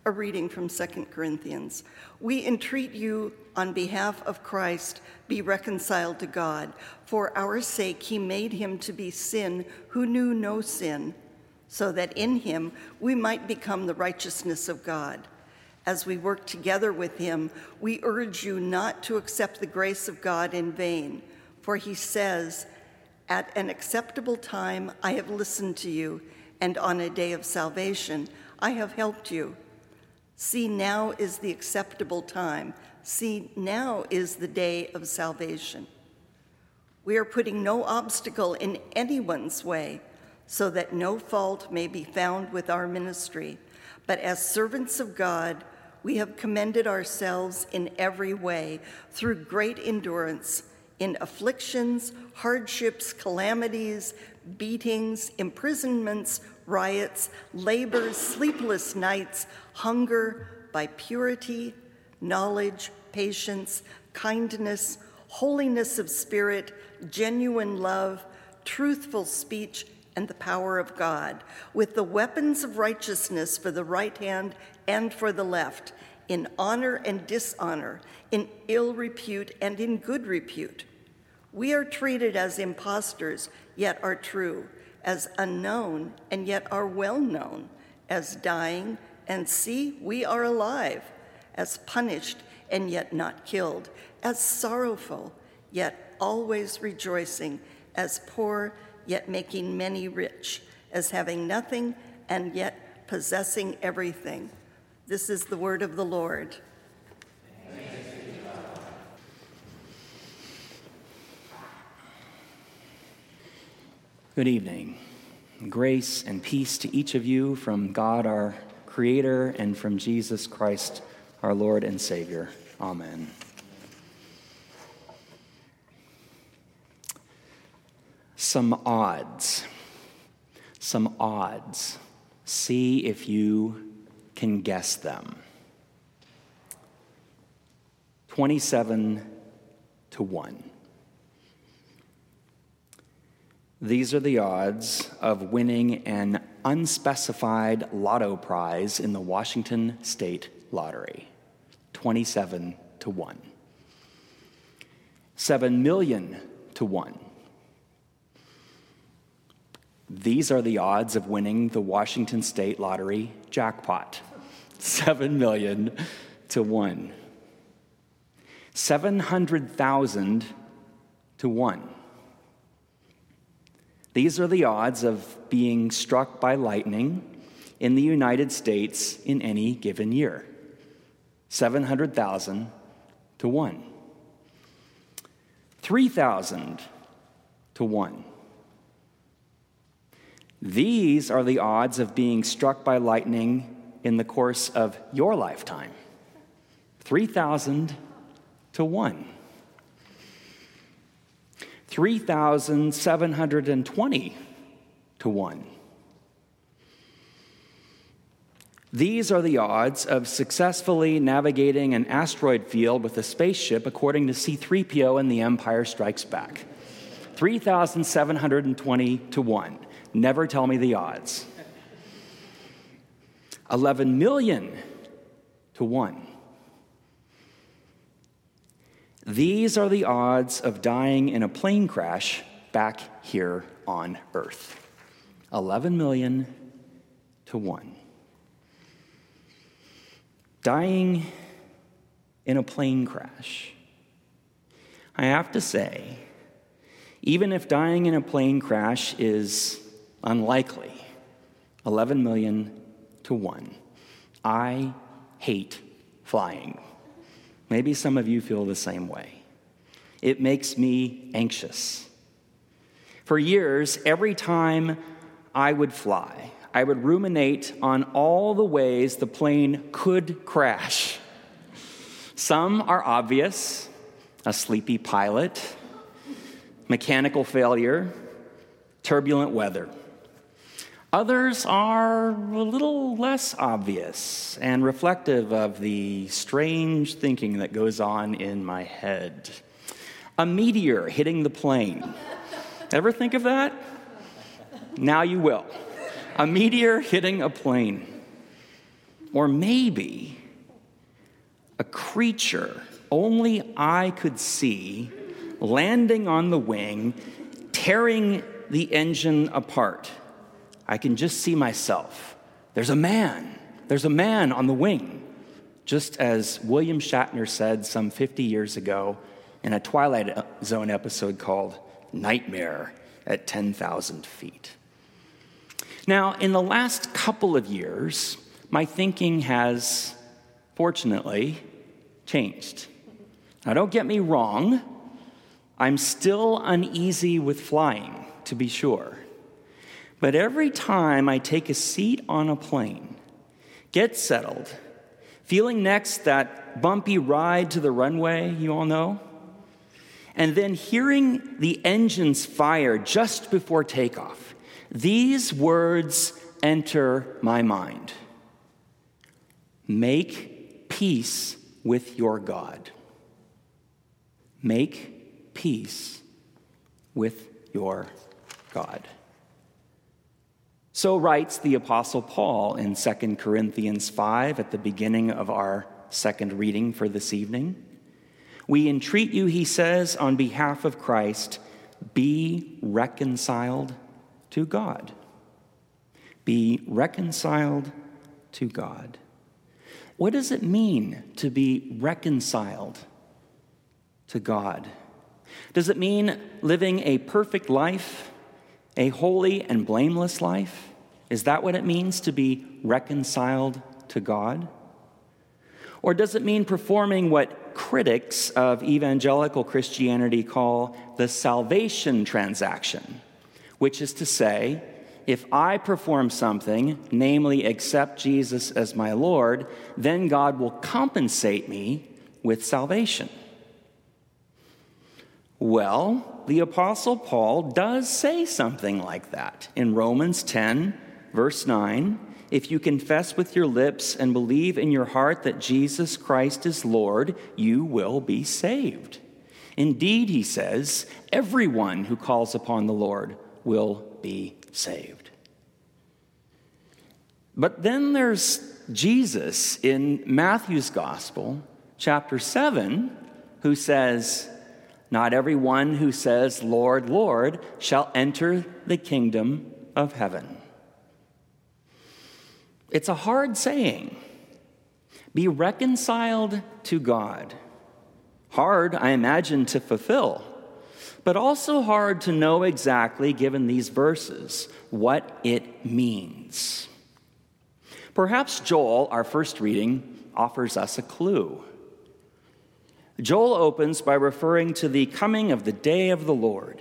A reading from 2 Corinthians. We entreat you on behalf of Christ, be reconciled to God. For our sake he made him to be sin who knew no sin, so that in him we might become the righteousness of God. As we work together with him, we urge you not to accept the grace of God in vain. For he says, "At an acceptable time I have listened to you, and on a day of salvation I have helped you." See, now is the acceptable time. See, now is the day of salvation. We are putting no obstacle in anyone's way, so that no fault may be found with our ministry. But as servants of God, we have commended ourselves in every way through great endurance, in afflictions, hardships, calamities, beatings, imprisonments, riots, labors, sleepless nights, hunger, by purity, knowledge, patience, kindness, holiness of spirit, genuine love, truthful speech, and the power of God, with the weapons of righteousness for the right hand and for the left, in honor and dishonor, in ill repute and in good repute. We are treated as impostors, yet are true, as unknown and yet are well known, as dying and see we are alive, as punished and yet not killed, as sorrowful yet always rejoicing, as poor yet making many rich, as having nothing and yet possessing everything. This is the word of the Lord. Good evening. Grace and peace to each of you from God our Creator and from Jesus Christ our Lord and Savior. Amen. Some odds. See if you can guess them. 27 to 1. These are the odds of winning an unspecified lotto prize in the Washington State Lottery. 27 to 1. 7 million to 1. These are the odds of winning the Washington State Lottery jackpot. 7 million to 1. 700,000 to 1. These are the odds of being struck by lightning in the United States in any given year. 700,000 to 1. 3,000 to 1. These are the odds of being struck by lightning in the course of your lifetime. 3,000 to 1. 3,720 to 1. These are the odds of successfully navigating an asteroid field with a spaceship according to C-3PO in The Empire Strikes Back. 3,720 to 1. Never tell me the odds. 11 million to 1. These are the odds of dying in a plane crash back here on Earth. 11 million to 1. Dying in a plane crash. I have to say, even if dying in a plane crash is unlikely, 11 million to 1. I hate flying. Maybe some of you feel the same way. It makes me anxious. For years, every time I would fly, I would ruminate on all the ways the plane could crash. Some are obvious: a sleepy pilot, mechanical failure, turbulent weather. Others are a little less obvious and reflective of the strange thinking that goes on in my head. A meteor hitting the plane. Ever think of that? Now you will. A meteor hitting a plane. or maybe a creature only I could see landing on the wing, tearing the engine apart. I can just see myself. There's a man on the wing. Just as William Shatner said some 50 years ago in a Twilight Zone episode called Nightmare at 10,000 feet. Now, in the last couple of years, my thinking has, fortunately, changed. Now, don't get me wrong. I'm still uneasy with flying, to be sure. But every time I take a seat on a plane, get settled, feeling next that bumpy ride to the runway, you all know, and then hearing the engines fire just before takeoff, these words enter my mind. Make peace with your God. Make peace with your God. So writes the Apostle Paul in 2 Corinthians 5 at the beginning of our second reading for this evening. We entreat you, he says, on behalf of Christ, be reconciled to God. Be reconciled to God. What does it mean to be reconciled to God? Does it mean living a perfect life, a holy and blameless life? Is that what it means to be reconciled to God? Or does it mean performing what critics of evangelical Christianity call the salvation transaction, which is to say, if I perform something, namely accept Jesus as my Lord, then God will compensate me with salvation? Well, the Apostle Paul does say something like that in Romans 10, verse 9. If you confess with your lips and believe in your heart that Jesus Christ is Lord, you will be saved. Indeed, he says, everyone who calls upon the Lord will be saved. But then there's Jesus in Matthew's Gospel, chapter 7, who says, not everyone who says, Lord, Lord, shall enter the kingdom of heaven. It's a hard saying. Be reconciled to God. Hard, I imagine, to fulfill, but also hard to know exactly, given these verses, what it means. Perhaps Joel, our first reading, offers us a clue. Joel opens by referring to the coming of the day of the Lord.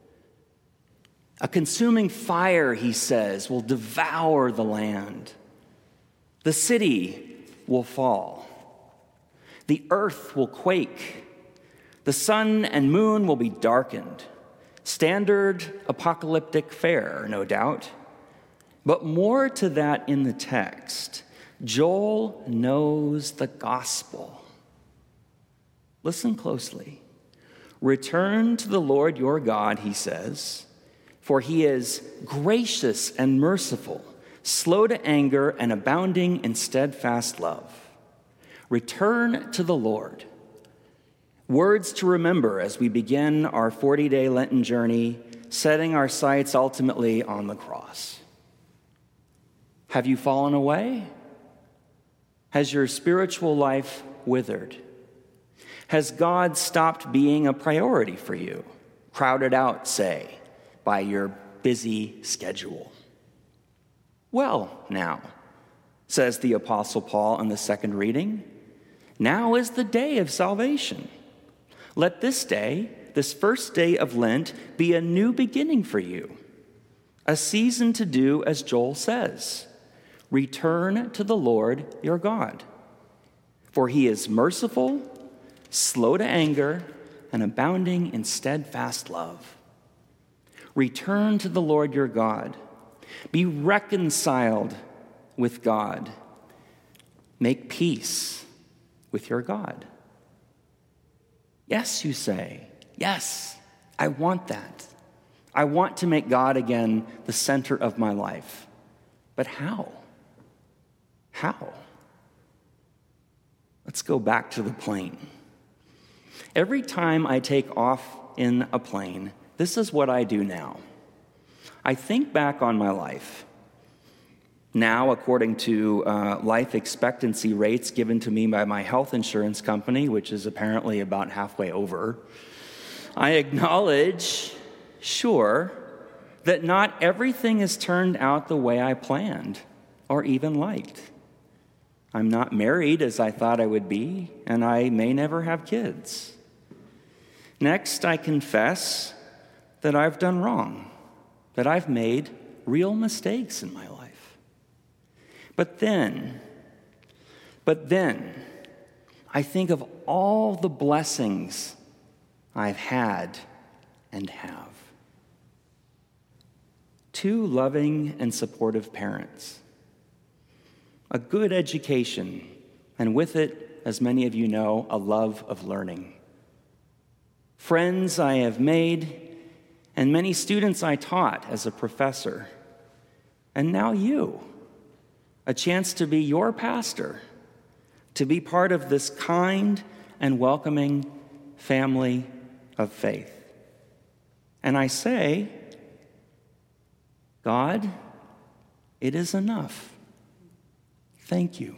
A consuming fire, he says, will devour the land. The city will fall. The earth will quake. The sun and moon will be darkened. Standard apocalyptic fare, no doubt. But more to that in the text. Joel knows the gospel. Listen closely. Return to the Lord your God, he says, for he is gracious and merciful, slow to anger and abounding in steadfast love. Return to the Lord. Words to remember as we begin our 40-day Lenten journey, setting our sights ultimately on the cross. Have you fallen away? Has your spiritual life withered? Has God stopped being a priority for you, crowded out, say, by your busy schedule? Well, now, says the Apostle Paul in the second reading, now is the day of salvation. Let this day, this first day of Lent, be a new beginning for you, a season to do as Joel says, return to the Lord your God, for he is merciful, slow to anger, and abounding in steadfast love. Return to the Lord your God. Be reconciled with God. Make peace with your God. Yes, you say. Yes, I want that. I want to make God again the center of my life. But how? How? Let's go back to the plane. Every time I take off in a plane, this is what I do now. I think back on my life. Now, according to life expectancy rates given to me by my health insurance company, which is apparently about halfway over, I acknowledge, sure, that not everything has turned out the way I planned or even liked. I'm not married as I thought I would be, and I may never have kids. Next, I confess that I've done wrong, that I've made real mistakes in my life. But then, I think of all the blessings I've had and have. 2 loving and supportive parents, a good education, and with it, as many of you know, a love of learning. Friends I have made, and many students I taught as a professor. And now you, a chance to be your pastor, to be part of this kind and welcoming family of faith. And I say, God, it is enough. Thank you.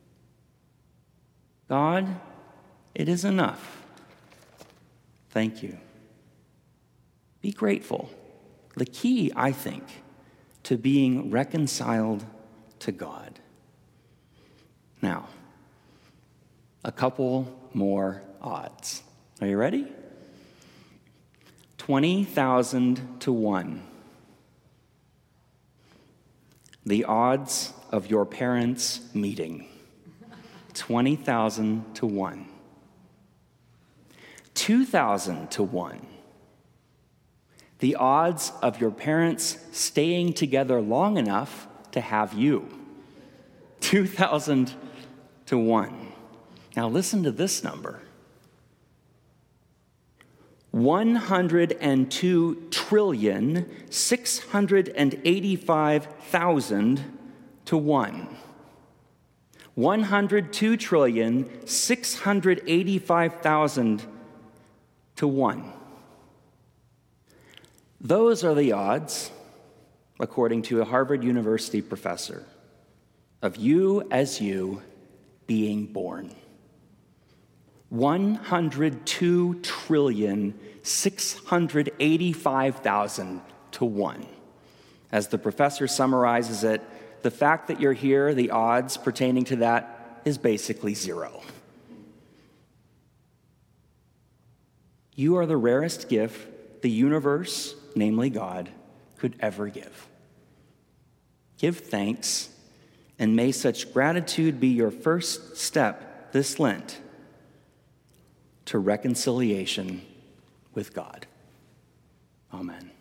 God, it is enough. Thank you. Be grateful. The key, I think, to being reconciled to God. Now, a couple more odds. Are you ready? 20,000 to 1. The odds of your parents meeting. 20,000 to 1. 2,000 to 1. The odds of your parents staying together long enough to have you. 2,000 to 1. Now listen to this number. 102,685,000 to 1. 102,685,000 to 1. Those are the odds, according to a Harvard University professor, of you as you being born. 102,685,000 to 1. As the professor summarizes it, the fact that you're here, the odds pertaining to that, is basically 0. You are the rarest gift the universe, namely God, could ever give. Give thanks, and may such gratitude be your first step this Lent to reconciliation with God. Amen.